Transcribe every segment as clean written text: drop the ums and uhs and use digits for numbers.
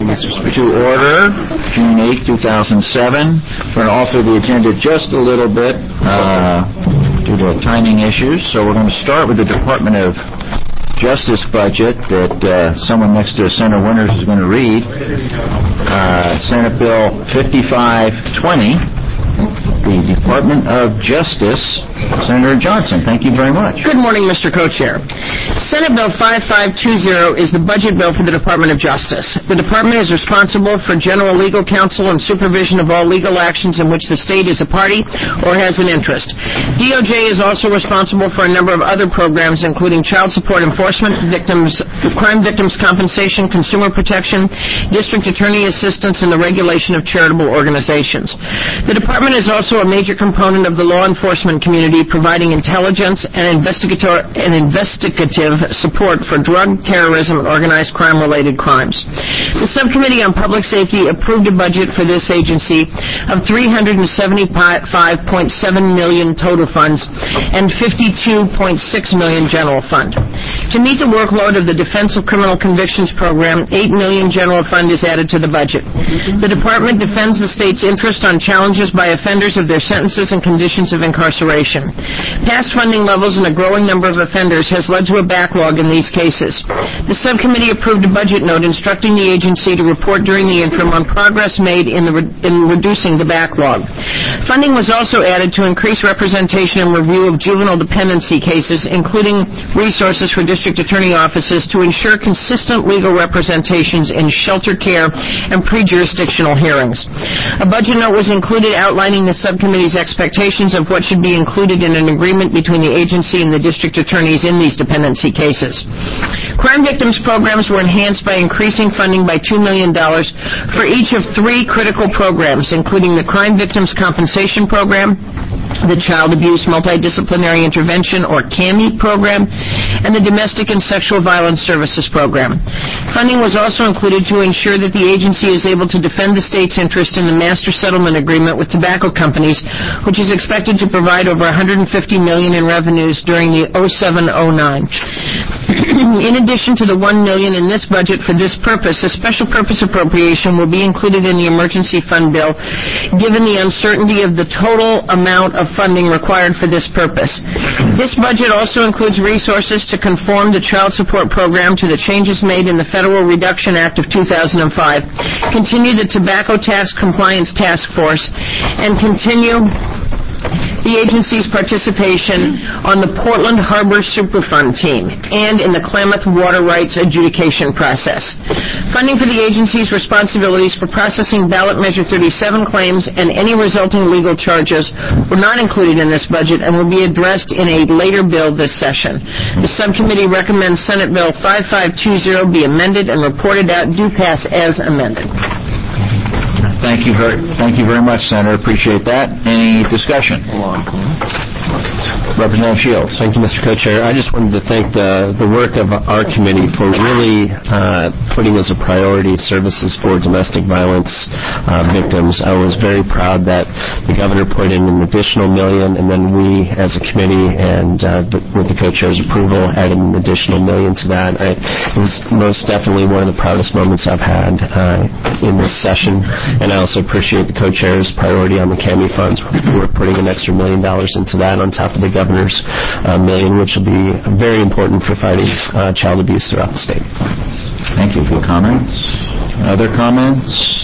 This is to order, June 8, 2007. We're going to alter the agenda just a little bit due to timing issues. So we're going to start with the Department of Justice budget that someone next to Senator Winters is going to read. Senate Bill 5520. The Department of Justice. Senator Johnson, thank you very much. Good morning, Mr. Co-Chair. Senate Bill 5520 is the budget bill for the Department of Justice. The Department is responsible for general legal counsel and supervision of all legal actions in which the state is a party or has an interest. DOJ is also responsible for a number of other programs, including child support enforcement, crime victims compensation, consumer protection, district attorney assistance, and the regulation of charitable organizations. The Department is also a major component of the law enforcement community, providing intelligence and investigative support for drug, terrorism, and organized crime-related crimes. The Subcommittee on Public Safety approved a budget for this agency of $375.7 million total funds and $52.6 million general fund. To meet the workload of the Defense of Criminal Convictions program, $8 million general fund is added to the budget. The Department defends the state's interest on challenges by offenders of their sentences and conditions of incarceration. Past funding levels and a growing number of offenders has led to a backlog in these cases. The subcommittee approved a budget note instructing the agency to report during the interim on progress made in reducing the backlog. Funding was also added to increase representation and review of juvenile dependency cases, including resources for district attorney offices to ensure consistent legal representations in shelter care and pre-jurisdictional hearings. A budget note was included outlining the subcommittee's expectations of what should be included in an agreement between the agency and the district attorneys in these dependency cases. Crime victims programs were enhanced by increasing funding by $2 million for each of three critical programs, including the Crime Victims Compensation Program, the Child Abuse Multidisciplinary Intervention, or CAMI program, and the Domestic and Sexual Violence Services program. Funding was also included to ensure that the agency is able to defend the state's interest in the Master Settlement Agreement with tobacco companies, which is expected to provide over $150 million in revenues during the 07-09. In addition to the $1 million in this budget for this purpose, a special purpose appropriation will be included in the emergency fund bill, given the uncertainty of the total amount of funding required for this purpose. This budget also includes resources to conform the child support program to the changes made in the Federal Reduction Act of 2005, continue the Tobacco Tax Compliance Task Force, and continue the agency's participation on the Portland Harbor Superfund team and in the Klamath Water Rights adjudication process. Funding for the agency's responsibilities for processing ballot measure 37 claims and any resulting legal charges were not included in this budget and will be addressed in a later bill this session. The subcommittee recommends Senate Bill 5520 be amended and reported out due pass as amended. Thank you very much, Senator. Appreciate that. Any discussion? Representative Shields. Thank you, Mr. Co-Chair. I just wanted to thank the work of our committee for really putting as a priority services for domestic violence victims. I was very proud that the governor put in an additional $1 million, and then we, as a committee, and with the co-chair's approval, added an additional $1 million to that. It was most definitely one of the proudest moments I've had in this session, and I also appreciate the co-chair's priority on the CAMI funds. We're putting an extra $1 million into that on top of the governor's $1 million, which will be very important for fighting child abuse throughout the state. Thank you for your comments. Other comments?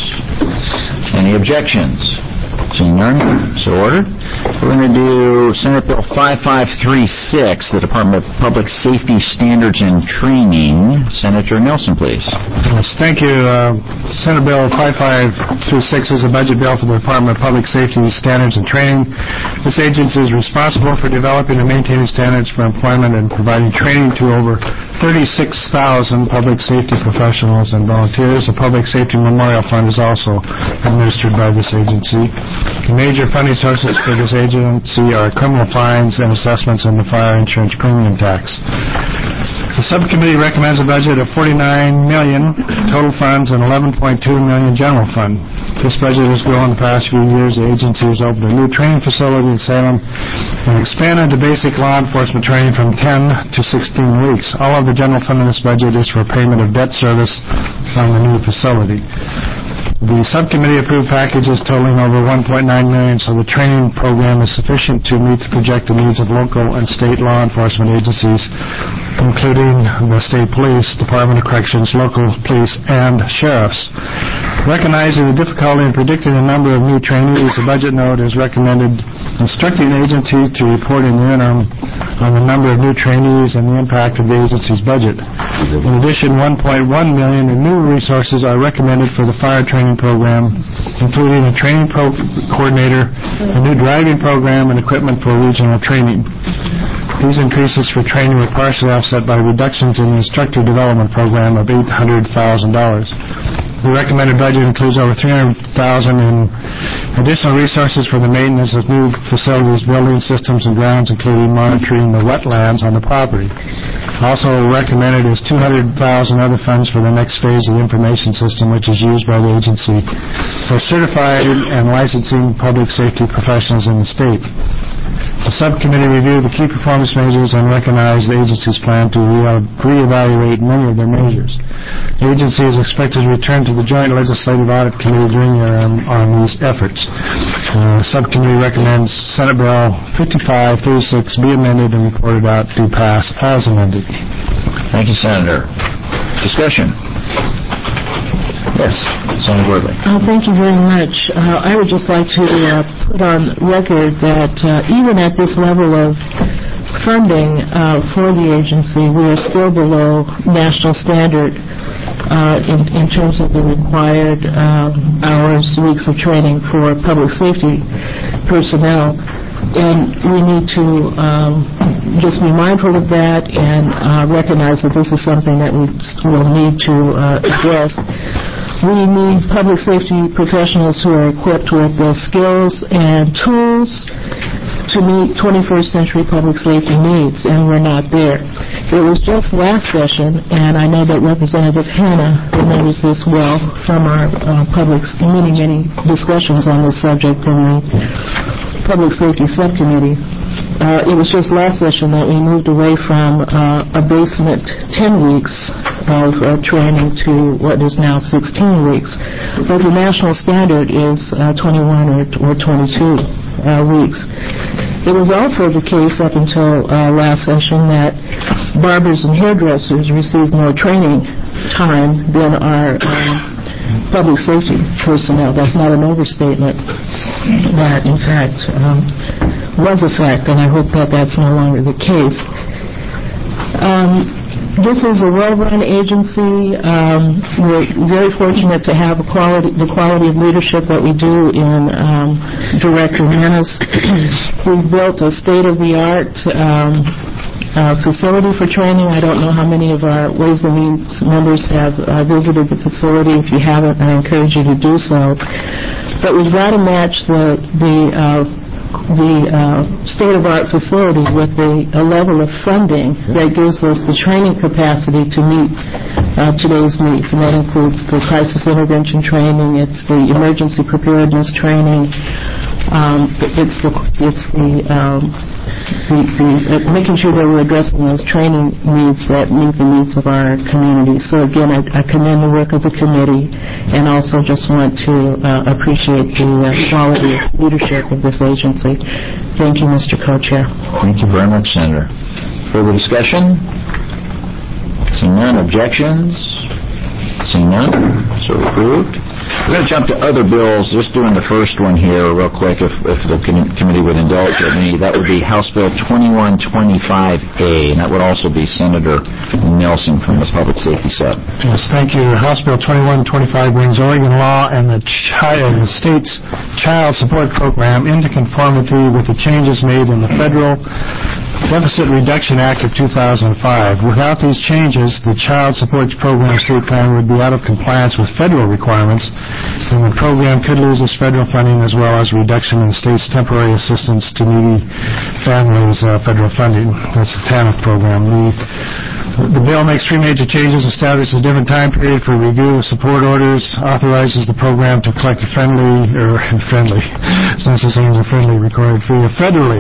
Any objections? Seeing none, so ordered. We're going to do Senate Bill 5536, the Department of Public Safety Standards and Training. Senator Nelson, please. Yes, thank you. Senate Bill 5536 is a budget bill for the Department of Public Safety Standards and Training. This agency is responsible for developing and maintaining standards for employment and providing training to over 36,000 public safety professionals and volunteers. The Public Safety Memorial Fund is also administered by this agency. The major funding sources for this agency are criminal fines and assessments and the fire insurance premium tax. The subcommittee recommends a budget of $49 million total funds and $11.5 million general fund. This budget has grown the past few years. The agency has opened a new training facility in Salem and expanded the basic law enforcement training from 10 to 16 weeks. All of the general fund in this budget is for payment of debt service on the new facility. The subcommittee approved packages totaling over $1.9 million, so the training program is sufficient to meet the projected needs of local and state law enforcement agencies, including the state police, Department of Corrections, local police, and sheriffs. Recognizing the difficulty in predicting the number of new trainees, the budget note is recommended instructing the agency to report in the interim on the number of new trainees and the impact of the agency's budget. In addition, $1.1 million in new resources are recommended for the fire training program, including a training coordinator, a new driving program, and equipment for regional training. These increases for training were partially offset by reductions in the instructor development program of $800,000. The recommended budget includes over $300,000 in additional resources for the maintenance of new facilities, buildings, systems, and grounds, including monitoring the wetlands on the property. Also recommended is $200,000 other funds for the next phase of the information system, which is used by the agency for certifying and licensing public safety professionals in the state. The subcommittee reviewed the key performance measures and recognized the agency's plan to reevaluate many of their measures. The agency is expected to return to the Joint Legislative Audit Committee during the year on these efforts. The subcommittee recommends Senate Bill 5536 be amended and reported out to pass as amended. Thank you, Senator. Discussion. Yes, Senator Gordley. Thank you very much. I would just like to put on record that even at this level of funding for the agency, we are still below national standard in terms of the required hours, weeks of training for public safety personnel. And we need to just be mindful of that and recognize that this is something that we will need to address. We need public safety professionals who are equipped with the skills and tools to meet 21st century public safety needs, and we're not there. It was just last session, and I know that Representative Hanna remembers this well from our many discussions on this subject in the Public Safety Subcommittee. It was just last session that we moved away from a basement 10 weeks of training to what is now 16 weeks. But the national standard is 21 or 22 weeks. It was also the case up until last session that barbers and hairdressers received more training time than our public safety personnel. That's not an overstatement. That, in fact, was a fact, and I hope that that's no longer the case. This is a well-run agency. We're very fortunate to have the quality of leadership that we do in Director Menace. We've built a state-of-the-art facility for training. I don't know how many of our Ways and Means members have visited the facility. If you haven't, I encourage you to do so. But we've got to match the state-of-the-art facility with a level of funding that gives us the training capacity to meet today's needs, and that includes the crisis intervention training, it's the emergency preparedness training, it's making sure that we're addressing those training needs that meet the needs of our community. So again, I commend the work of the committee and also just want to appreciate the quality of leadership of this agency. Thank you, Mr. Co-Chair. Thank you very much, Senator. Further discussion? Seeing none. Objections? Seeing none. So approved. We're going to jump to other bills, just doing the first one here real quick, if the committee would indulge me. That would be House Bill 2125A, and that would also be Senator Nelson from the Public Safety Sub. Yes, thank you. House Bill 2125 brings Oregon law and the state's child support program into conformity with the changes made in the Federal Deficit Reduction Act of 2005. Without these changes, the Child Support Program state plan would be out of compliance with federal requirements, and the program could lose its federal funding as well as reduction in the state's temporary assistance to needy families federal funding. That's the TANF program. The The bill makes three major changes, establishes a different time period for review of support orders, authorizes the program to collect a friendly, it's not the same as a friendly required fee, a federally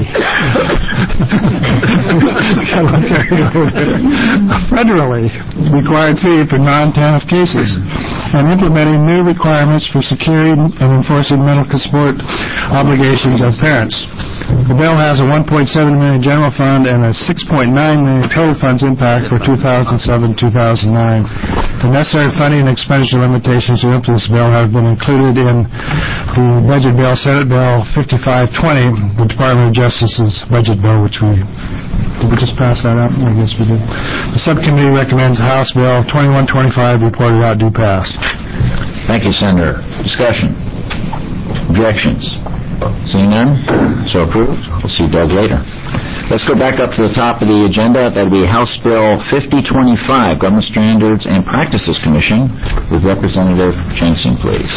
required fee for non-TANF cases, and implementing new requirements for securing and enforcing medical support obligations of parents. The bill has a $1.7 million general fund and a $6.9 million total funds impact for 2007-2009. The necessary funding and expenditure limitations to implement this bill have been included in the budget bill, Senate Bill 5520, the Department of Justice's budget bill, which did we just pass that up? I guess we did. The subcommittee recommends House Bill 2125 reported out due pass. Thank you, Senator. Discussion? Objections? Seeing none, so approved. We'll see Doug later. Let's go back up to the top of the agenda. That'll be House Bill 5025, Government Standards and Practices Commission, with Representative Jensen, please.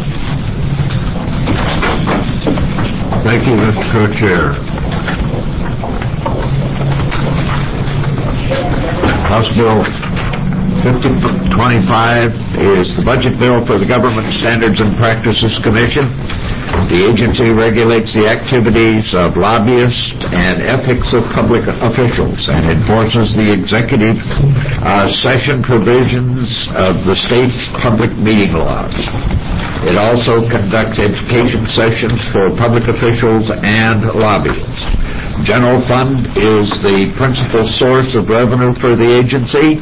Thank you, Mr. Co-Chair. House Bill 5025 is the budget bill for the Government Standards and Practices Commission. The agency regulates the activities of lobbyists and ethics of public officials and enforces the executive session provisions of the state's public meeting laws. It also conducts education sessions for public officials and lobbyists. General fund is the principal source of revenue for the agency.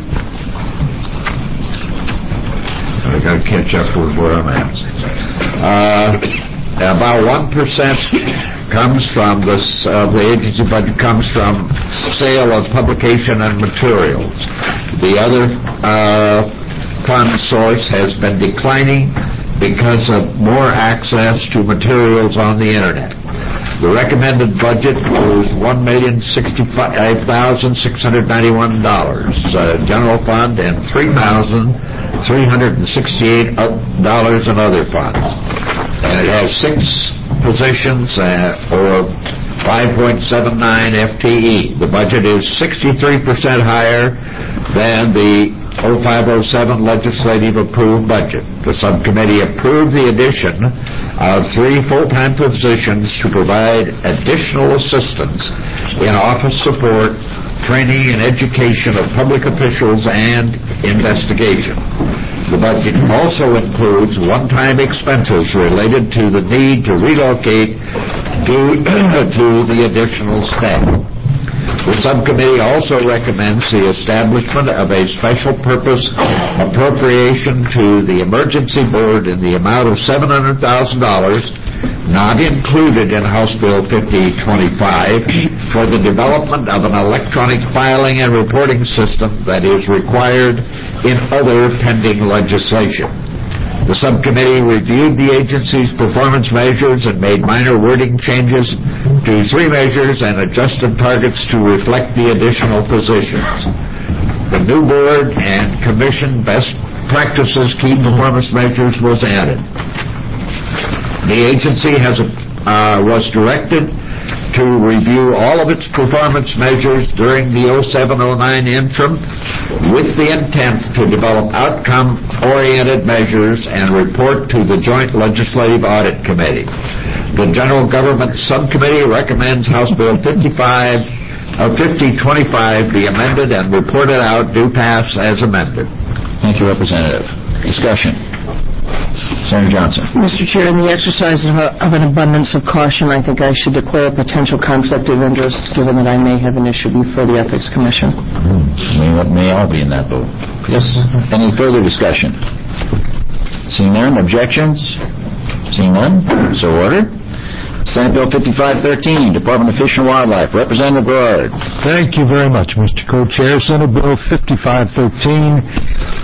I got to catch up with where I'm at. About 1% comes from the agency budget comes from sale of publication and materials. The other fund source has been declining because of more access to materials on the Internet. The recommended budget was $1,065,691 general fund and $3,368 in other funds. And it has 6 positions or 5.79 FTE. The budget is 63% higher than the 0507 legislative approved budget. The subcommittee approved the addition of 3 full-time positions to provide additional assistance in office support, training, and education of public officials and investigation. The budget also includes one-time expenses related to the need to relocate due to the additional staff. The subcommittee also recommends the establishment of a special purpose appropriation to the Emergency Board in the amount of $700,000, not included in House Bill 5025, for the development of an electronic filing and reporting system that is required in other pending legislation. The subcommittee reviewed the agency's performance measures and made minor wording changes to 3 measures and adjusted targets to reflect the additional positions. The new board and commission best practices key performance measures was added. The agency was directed to review all of its performance measures during the 07-09 interim with the intent to develop outcome-oriented measures and report to the Joint Legislative Audit Committee. The General Government Subcommittee recommends House Bill 5025 be amended and reported out due pass as amended. Thank you, Representative. Discussion. Senator Johnson. Mr. Chair, in the exercise of an abundance of caution, I think I should declare a potential conflict of interest, given that I may have an issue before the Ethics Commission. May all be in that vote. Yes. Any further discussion? Seeing none, objections? Seeing none, so ordered. Senate Bill 5513, Department of Fish and Wildlife. Representative Berard. Thank you very much, Mr. Co-Chair. Senate Bill 5513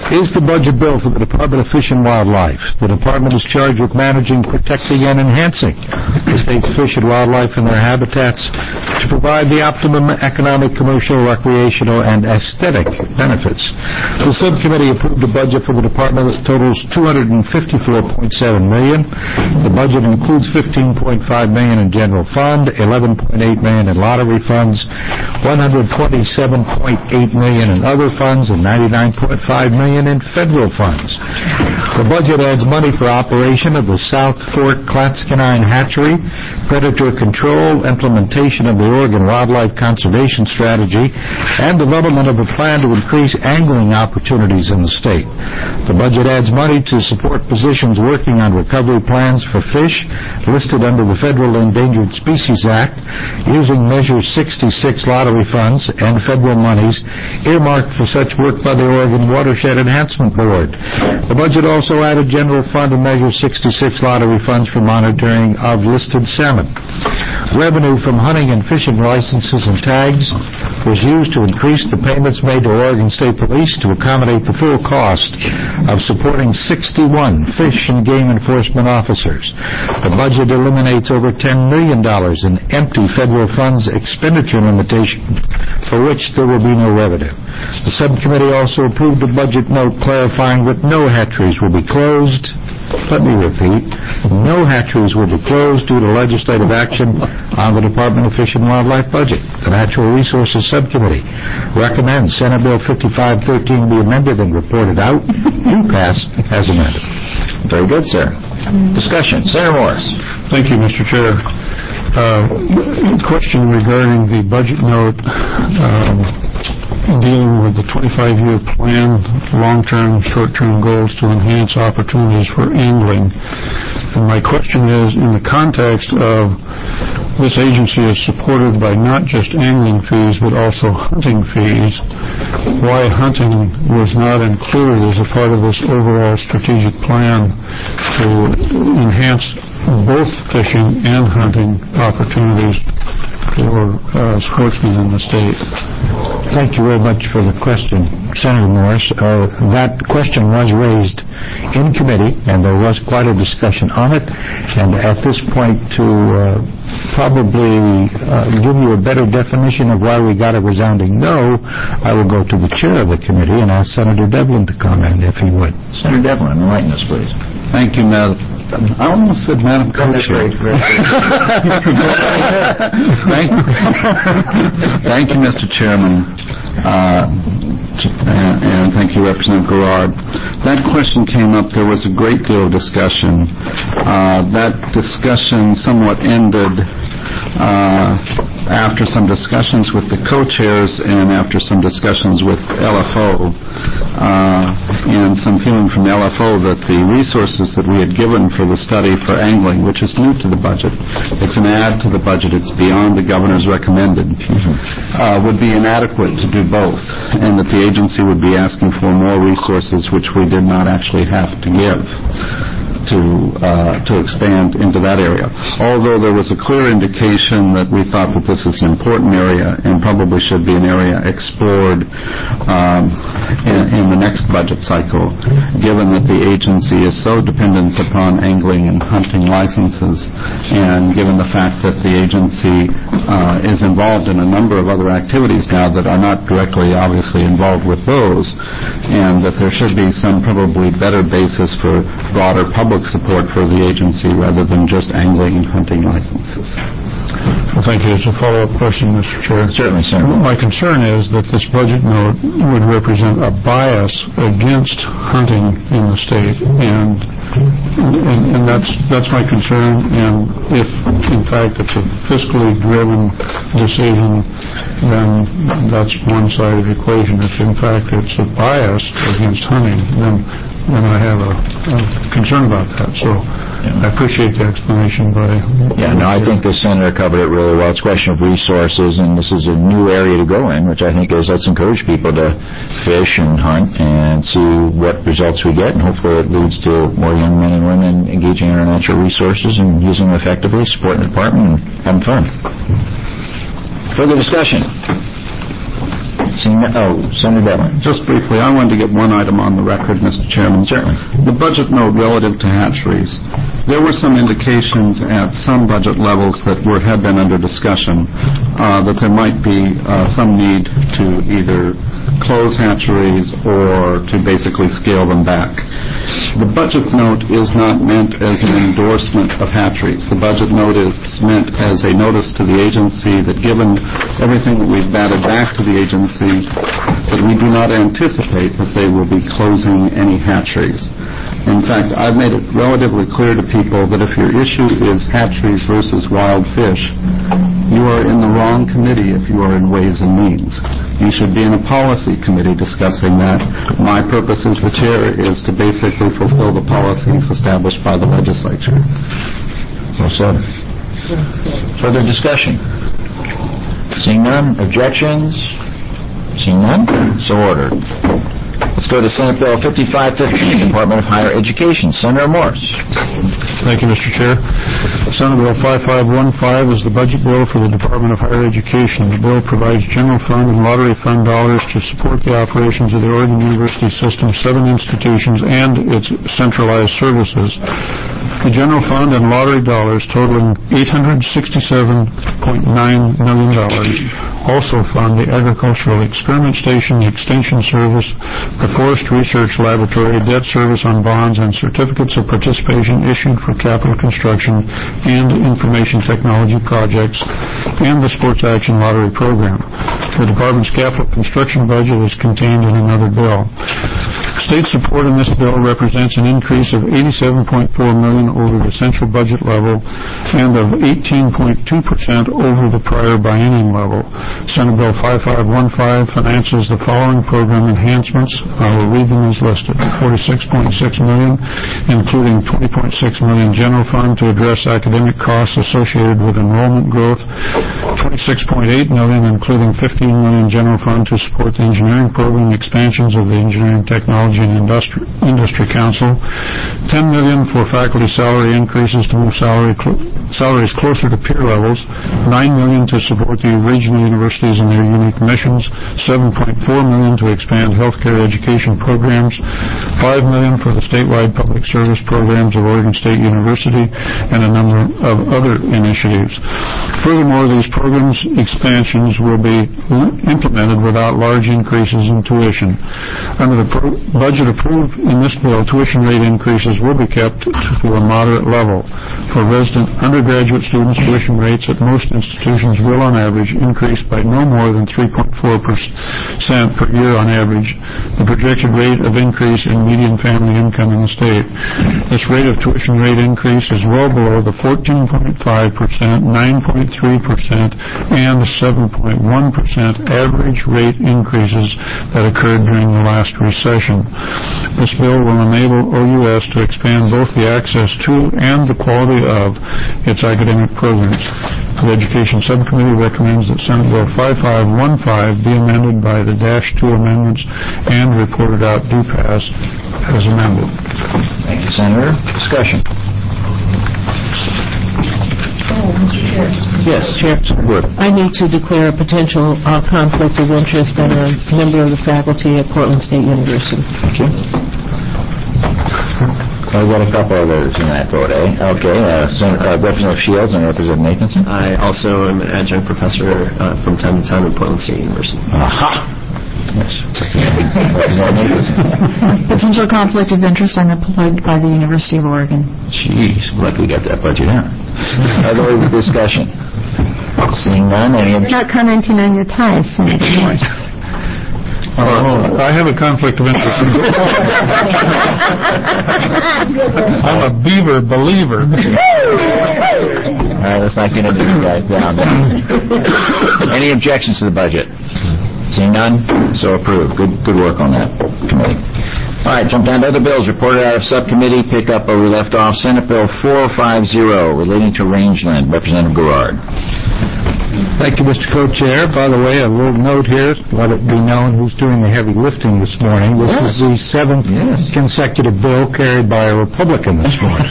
is the budget bill for the Department of Fish and Wildlife. The department is charged with managing, protecting, and enhancing the state's fish and wildlife and their habitats to provide the optimum economic, commercial, recreational, and aesthetic benefits. The subcommittee approved a budget for the department that totals $254.7 million. The budget includes $15.5 million in general fund, $11.8 million in lottery funds, $127.8 million in other funds, and $99.5 million in federal funds. The budget adds money for operation of the South Fork Clatskanie Hatchery, predator control, implementation of the Oregon Wildlife Conservation Strategy, and development of a plan to increase angling opportunities in the state. The budget adds money to support positions working on recovery plans for fish listed under the Federal Endangered Species Act, using Measure 66 lottery funds and federal monies earmarked for such work by the Oregon Watershed Enhancement Board. The budget also added general fund and Measure 66 lottery funds for monitoring of listed salmon. Revenue from hunting and fishing licenses and tags was used to increase the payments made to Oregon State Police to accommodate the full cost of supporting 61 fish and game enforcement officers. The budget eliminates over $10 million in empty federal funds expenditure limitation for which there will be no revenue. The subcommittee also approved a budget note clarifying that no hatcheries will be closed. Let me repeat, no hatcheries will be closed due to legislative action on the Department of Fish and Wildlife budget. The Natural Resources Subcommittee recommends Senate Bill 5513 be amended and reported out. You pass as amended. Very good, sir. Discussion. Senator Morris. Thank you, Mr. Chair. Question regarding the budget note dealing with the 25-year plan, long-term, short-term goals to enhance opportunities for angling. And my question is, in the context of this agency is supported by not just angling fees, but also hunting fees, why hunting was not included as a part of this overall strategic plan to enhance both fishing and hunting opportunities for sportsmen in the state. Thank you very much for the question, Senator Morris. That question was raised in committee, and there was quite a discussion on it. And at this point, to probably give you a better definition of why we got a resounding no, I will go to the chair of the committee and ask Senator Devlin to comment, if he would. Senator Devlin, enlighten us, please. Thank you, Madam. I almost said Madam Co-Chair. Thank you, Mr. Chairman, and thank you, Representative Garrard. That question came up. There was a great deal of discussion. That discussion somewhat ended after some discussions with the co-chairs and after some discussions with LFO, and some feeling from the LFO that the resources that we had given for the study for angling, which is new to the budget, it's an add to the budget, it's beyond the governor's recommended, would be inadequate to do both, and that the agency would be asking for more resources which we did not actually have to give to expand into that area. Although there was a clear indication that we thought that this is an important area and probably should be an area explored in the next budget cycle, given that the agency is so dependent upon angling and hunting licenses, and given the fact that the agency is involved in a number of other activities now that are not directly, obviously, involved with those, and that there should be some probably better basis for broader public support for the agency rather than just angling and hunting licenses. Well, thank you. As a follow-up question, Mr. Chair. Certainly, sir. My concern is that this budget note would represent a bias against hunting in the state, and that's my concern. And if, in fact, it's a fiscally driven decision, then that's one side of the equation. If, in fact, it's a bias against hunting, then I have a concern about that. So I appreciate the explanation by... I think the Senator covered it really well. It's a question of resources, and this is a new area to go in, which I think is, let's encourage people to fish and hunt and see what results we get, and hopefully it leads to more young men and women engaging in our natural resources and using them effectively, supporting the department, and having fun. Further discussion? Senator Devlin. Just briefly, I wanted to get one item on the record, Mr. Chairman. Certainly. The budget note relative to hatcheries. There were some indications at some budget levels that had been under discussion that there might be some need to either close hatcheries or to basically scale them back. The budget note is not meant as an endorsement of hatcheries. The budget note is meant as a notice to the agency that given everything that we've batted back to the agency, that we do not anticipate that they will be closing any hatcheries. In fact, I've made it relatively clear to people that if your issue is hatcheries versus wild fish, you are in the wrong committee if you are in Ways and Means. You should be in a policy committee discussing that. My purpose as the chair is to basically fulfill the policies established by the legislature. Well said. Further discussion? Seeing none. Objections? Seeing none. So ordered. Let's go to Senate Bill 5515, Department of Higher Education. Senator Morse. Thank you, Mr. Chair. Senate Bill 5515 is the budget bill for the Department of Higher Education. The bill provides general fund and lottery fund dollars to support the operations of the Oregon University System, 7 institutions, and its centralized services. The general fund and lottery dollars totaling $867.9 million also fund the Agricultural Experiment Station, the Extension Service, the Forest Research Laboratory, debt service on bonds, and certificates of participation issued for capital construction and information technology projects, and the Sports Action Lottery Program. The Department's capital construction budget is contained in another bill. State support in this bill represents an increase of $87.4 million over the central budget level and of 18.2% over the prior biennium level. Senate Bill 5515 finances the following program enhancements. I will read them as listed. $46.6 million, including $20.6 million general fund to address academic costs associated with enrollment growth, $26.8 million, including $15 million general fund to support the engineering program expansions of the Engineering Technology and Industry Council, $10 million for faculty salary increases to move salaries closer to peer levels, $9 million to support the regional universities and their unique missions, $7.4 million to expand healthcare education programs, $5 million for the statewide public service programs of Oregon State University, and a number of other initiatives. Furthermore, these programs expansions will be implemented without large increases in tuition. Under the budget approved in this bill, tuition rate increases will be kept to a moderate level. For resident undergraduate students, tuition rates at most institutions will, on average, increase by no more than 3.4% per year on average, the projected rate of increase in median family income in the state. This rate of tuition rate increase is well below the 14.5%, 9.3%, and 7.1% average rate increases that occurred during the last recession. This bill will enable OUS to expand both the access to and the quality of its academic programs. The Education Subcommittee recommends that Senate Bill 5515 be amended by the -2 amendments and reported out due pass as amended. Thank you, Senator. Discussion. Mr. Chair. Yes, Chair. I need to declare a potential conflict of interest and a member of the faculty at Portland State University. Thank you. I've got a couple of those in that vote, eh? Okay, Representative Shields and Representative Nathanson. I also am an adjunct professor from time to time at Portland State University. Aha! Yes. Representative Nathanson. Potential conflict of interest. I'm employed by the University of Oregon. Jeez, lucky we got that budget out. Other discussion. Seeing none, any You're not commenting on your ties, Senator Morse. I have a conflict of interest. I'm a beaver believer. All right, let's not get into these guys down. Any objections to the budget? Seeing none, so approved. Good work on that committee. All right, jump down to other bills reported out of subcommittee. Pick up where we left off. Senate Bill 450 relating to rangeland. Representative Garrard. Thank you, Mr. Co-Chair. By the way, a little note here, let it be known who's doing the heavy lifting this morning. This is the 7th consecutive bill carried by a Republican this morning.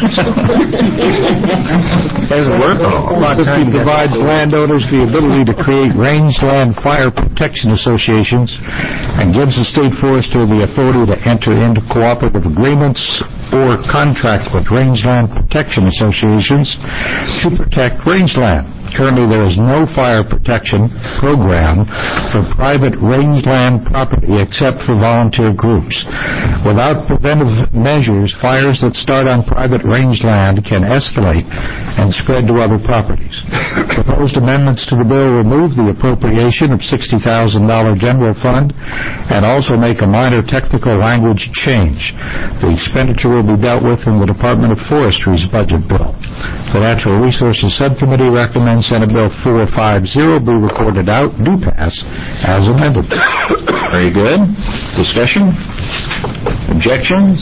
Doesn't work. It provides landowners the ability to create rangeland fire protection associations and gives the state forester the authority to enter into cooperative agreements or contract with rangeland protection associations to protect rangeland. Currently, there is no fire protection program for private rangeland property except for volunteer groups. Without preventive measures, fires that start on private rangeland can escalate and spread to other properties. Proposed amendments to the bill remove the appropriation of $60,000 general fund and also make a minor technical language change. The expenditure will be dealt with in the Department of Forestry's budget bill. The Natural Resources Subcommittee recommends Senate Bill 450 be reported out, do pass, as amended. Very good. Discussion? Objections?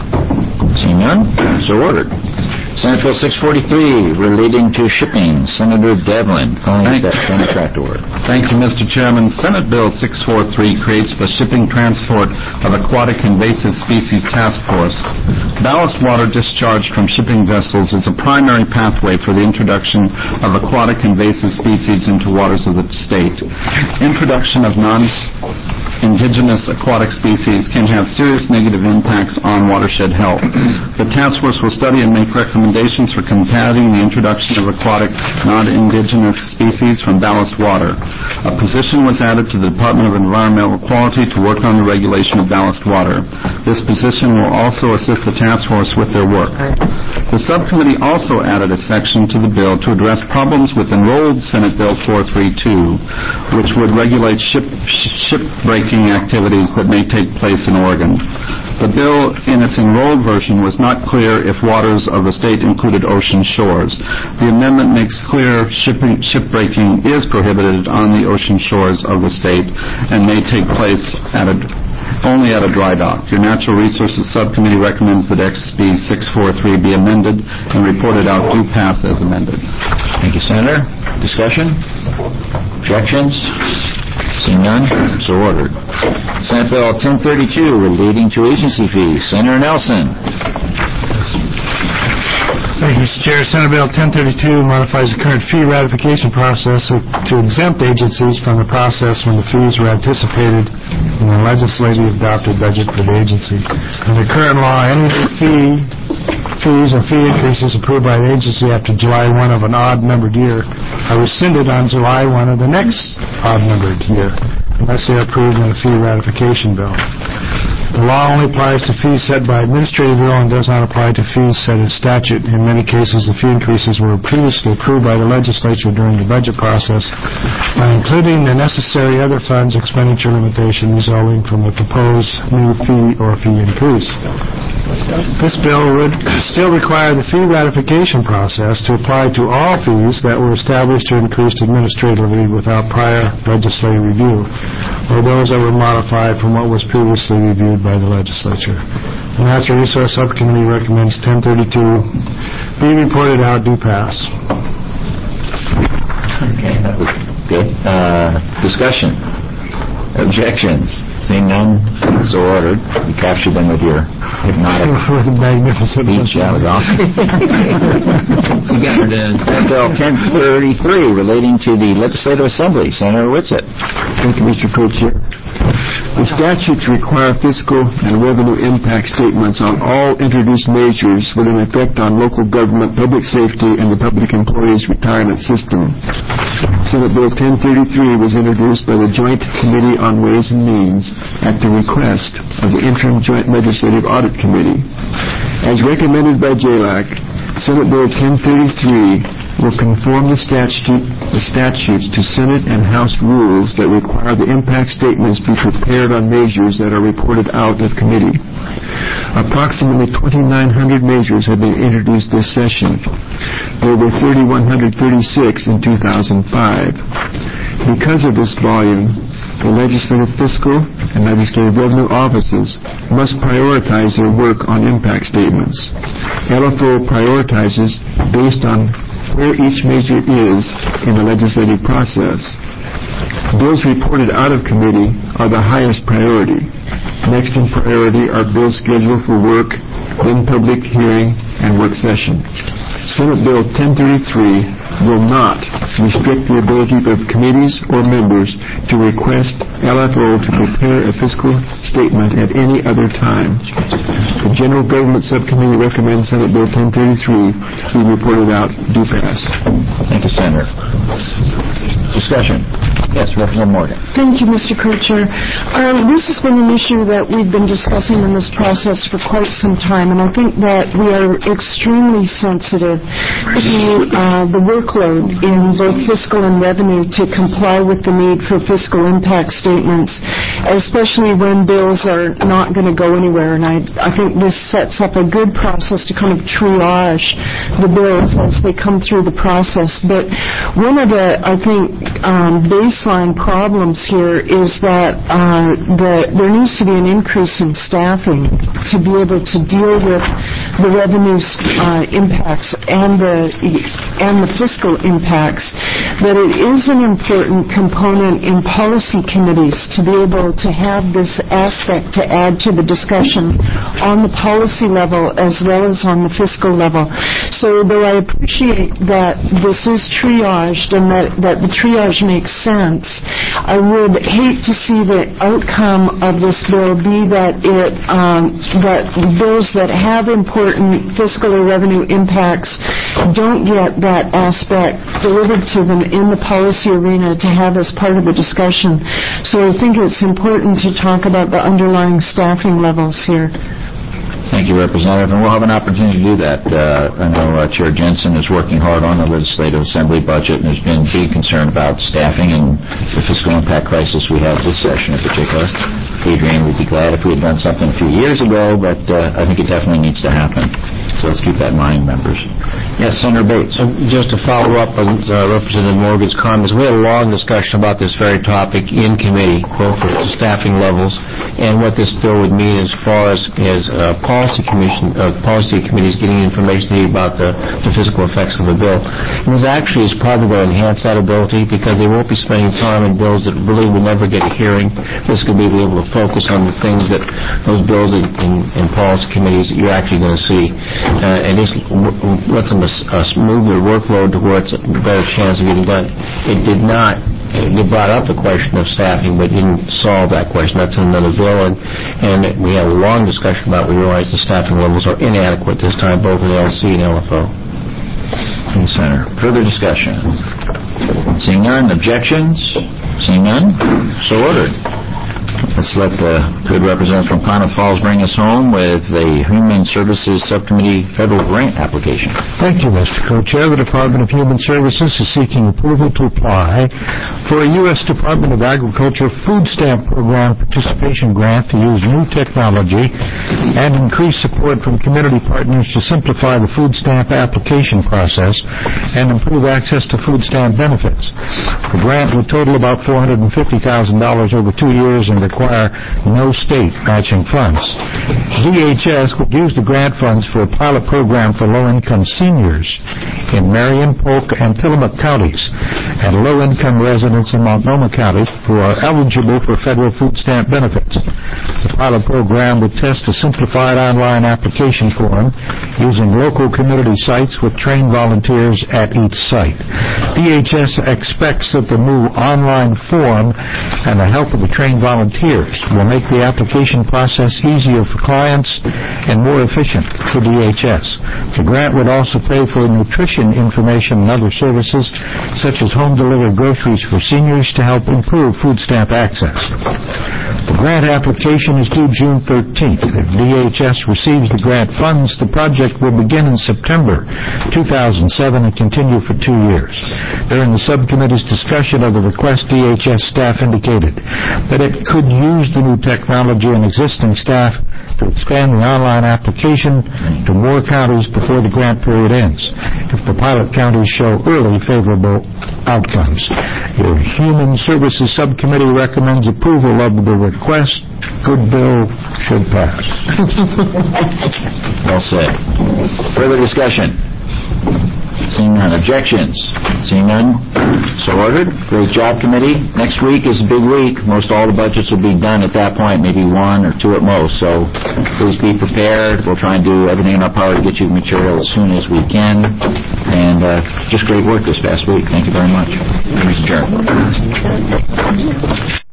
Seeing none, so ordered. Senate Bill 643, relating to shipping. Senator Devlin, calling that contract order. Thank you, Mr. Chairman. Senate Bill 643 creates the Shipping Transport of Aquatic Invasive Species Task Force. Ballast water discharged from shipping vessels is a primary pathway for the introduction of aquatic invasive species into waters of the state. Introduction of non-indigenous aquatic species can have serious negative impacts on watershed health. The task force will study and make recommendations for combating the introduction of aquatic non-indigenous species from ballast water. A position was added to the Department of Environmental Quality to work on the regulation of ballast water. This position will also assist the task force with their work. The subcommittee also added a section to the bill to address problems with enrolled Senate Bill 432, which would regulate ship-breaking activities that may take place in Oregon. The bill, in its enrolled version, was not clear if waters of the state included ocean shores. The amendment makes clear shipbreaking is prohibited on the ocean shores of the state and may take place only at a dry dock. Your Natural Resources Subcommittee recommends that XB 643 be amended and reported out do pass as amended. Thank you, Senator. Discussion? Objections? Seeing none, so ordered. Senate Bill 1032, relating to agency fees. Senator Nelson. Thank you, Mr. Chair. Senate Bill 1032 modifies the current fee ratification process to exempt agencies from the process when the fees were anticipated in the legislatively adopted budget for the agency. Under current law, any fees or fee increases approved by the agency after July 1 of an odd-numbered year are rescinded on July 1 of the next odd-numbered year, unless they are approved in a fee ratification bill. The law only applies to fees set by administrative bill and does not apply to fees set in statute. In many cases, the fee increases were previously approved by the legislature during the budget process by including the necessary other funds expenditure limitation resulting from the proposed new fee or fee increase. This bill would still require the fee ratification process to apply to all fees that were established or increased administratively without prior legislative review, or those that were modified from what was previously reviewed by the legislature. The Natural Resource Subcommittee recommends 1032 be reported out, do pass. Okay, that was good. Discussion? Objections? Seeing none, so ordered. You captured them with your hypnotic magnificent speech. That was awesome. You got her done. Senate Bill 1033, relating to the Legislative Assembly. Senator Whitsitt. Thank you, Mr. Co-Chair. The statutes require fiscal and revenue impact statements on all introduced measures with an effect on local government, public safety, and the public employees' retirement system. Senate Bill 1033 was introduced by the Joint Committee on Ways and Means at the request of the Interim Joint Legislative Audit Committee. As recommended by JLAC, Senate Bill 1033 will conform the statutes to Senate and House rules that require the impact statements be prepared on measures that are reported out of committee. Approximately 2,900 measures have been introduced this session. There were 3,136 in 2005. Because of this volume, the legislative, fiscal, and legislative revenue offices must prioritize their work on impact statements. LFO prioritizes based on where each measure is in the legislative process. Bills reported out of committee are the highest priority. Next in priority are bills scheduled for work, then public hearing and work session. Senate Bill 1033 will not restrict the ability of committees or members to request LFO to prepare a fiscal statement at any other time. The General Government Subcommittee recommends Senate Bill 1033 be reported out due pass. Thank you, Senator. Discussion. Yes, Representative Morgan. Thank you, Mr. Co-Chair. This has been an issue that we've been discussing in this process for quite some time, and I think that we are extremely sensitive to the workload in both fiscal and revenue to comply with the need for fiscal impact statements, especially when bills are not going to go anywhere. And I think this sets up a good process to kind of triage the bills as they come through the process. But one of the, I think, baseline problems here is that there needs to be an increase in staffing to be able to deal with the revenue impacts and the fiscal impacts. But it is an important component in policy committees to be able to have this aspect to add to the discussion on the policy level as well as on the fiscal level. So though I appreciate that this is triaged and that the triage makes sense, I would hate to see the outcome of this bill be that that bills that have important fiscal or revenue impacts don't get that aspect delivered to them in the policy arena to have as part of the discussion. So I think it's important to talk about the underlying staffing levels here. Thank you, Representative, and we'll have an opportunity to do that. I know Chair Jensen is working hard on the Legislative Assembly budget, and there's been big concern about staffing and the fiscal impact crisis we have this session in particular. Adrian would be glad if we had done something a few years ago, but I think it definitely needs to happen. So let's keep that in mind, members. Yes, Senator Bates. Just to follow up on Representative Morgan's comments, we had a long discussion about this very topic in committee, both with the staffing levels and what this bill would mean as far as policy committees getting information about the fiscal effects of the bill. And this actually is probably going to enhance that ability because they won't be spending time in bills that really will never get a hearing. This could be able to focus on the things that those bills in policy committees that you're actually going to see. And this lets them move their workload to where it's a better chance of getting done. It did not. They brought up the question of staffing, but didn't solve that question. That's in another bill, and we had a long discussion about. We realized the staffing levels are inadequate this time, both in LC and LFO. Thank you, Senator. Further discussion? Seeing none. Objections? Seeing none? So ordered. Let's let the good representative from Klamath Falls bring us home with the Human Services Subcommittee federal grant application. Thank you, Mr. Co-Chair. The Department of Human Services is seeking approval to apply for a U.S. Department of Agriculture food stamp program participation grant to use new technology and increase support from community partners to simplify the food stamp application process and improve access to food stamp benefits. The grant would total about $450,000 over 2 years and require no state matching funds. DHS would use the grant funds for a pilot program for low-income seniors in Marion, Polk, and Tillamook counties, and low-income residents in Multnomah County who are eligible for federal food stamp benefits. The pilot program would test a simplified online application form using local community sites with trained volunteers at each site. DHS expects that the new online form and the help of the trained volunteers will make the application process easier for clients and more efficient for DHS. The grant would also pay for nutrition information and other services, such as home-delivered groceries for seniors to help improve food stamp access. The grant application is due June 13th. If DHS receives the grant funds, the project will begin in September 2007 and continue for 2 years. During the subcommittee's discussion of the request, DHS staff indicated that it could use the new technology and existing staff to expand the online application to more counties before the grant period ends, if the pilot counties show early favorable outcomes. Your Human Services Subcommittee recommends approval of the request. Good bill should pass. Well said. Further discussion? Seeing none. Objections? Seeing none. So ordered. Great job, committee. Next week is a big week. Most all the budgets will be done at that point, maybe one or two at most. So please be prepared. We'll try and do everything in our power to get you the material as soon as we can. And just great work this past week. Thank you very much. Meeting is adjourned.